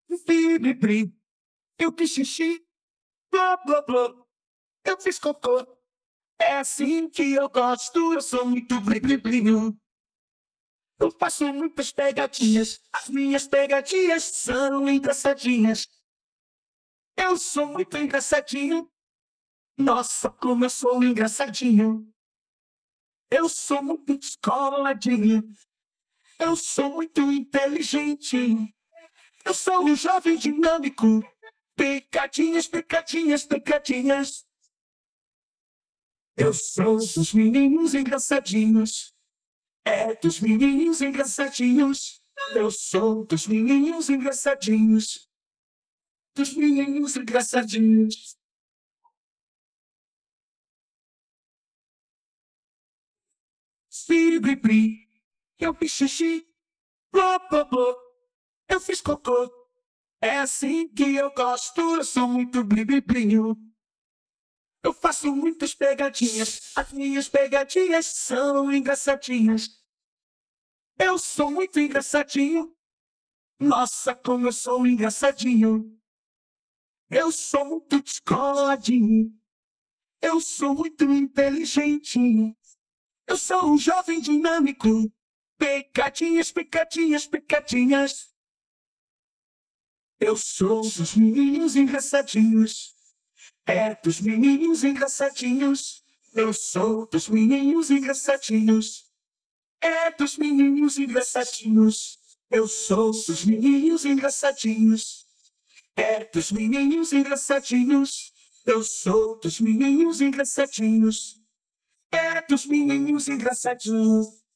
Bri, eu fiz xixi, blá blá blá, eu fiz cocô. É assim que eu gosto, eu sou muito bri. Eu faço muitas pegadinhas, as minhas pegadinhas são engraçadinhas. Eu sou muito engraçadinho, nossa, como eu sou engraçadinho. Eu sou muito descoladinho, eu sou muito inteligente. Eu sou um jovem dinâmico, pegadinhas. Eu sou dos meninos engraçadinhos, é dos menininhos engraçadinhos. Eu sou dos menininhos engraçadinhos, dos menininhos engraçadinhos. Bri, eu fiz xixi, blá blá blá, eu fiz cocô. É assim que eu gosto, eu sou muito brinho. Eu faço muitas pegadinhas, as minhas pegadinhas são engraçadinhas. Eu sou muito engraçadinho, nossa, como eu sou engraçadinho. Eu sou muito descoladinho, eu sou muito inteligente. Eu sou um jovem dinâmico, pegadinhas. Eu sou dos menininhos engraçadinhos, é dos menininhos engraçadinhos. Eu sou dos menininhos engraçadinhos, é dos menininhos engraçadinhos. Eu sou dos menininhos engraçadinhos, é dos menininhos engraçadinhos. Eu sou dos menininhos engraçadinhos, é dos menininhos engraçadinhos.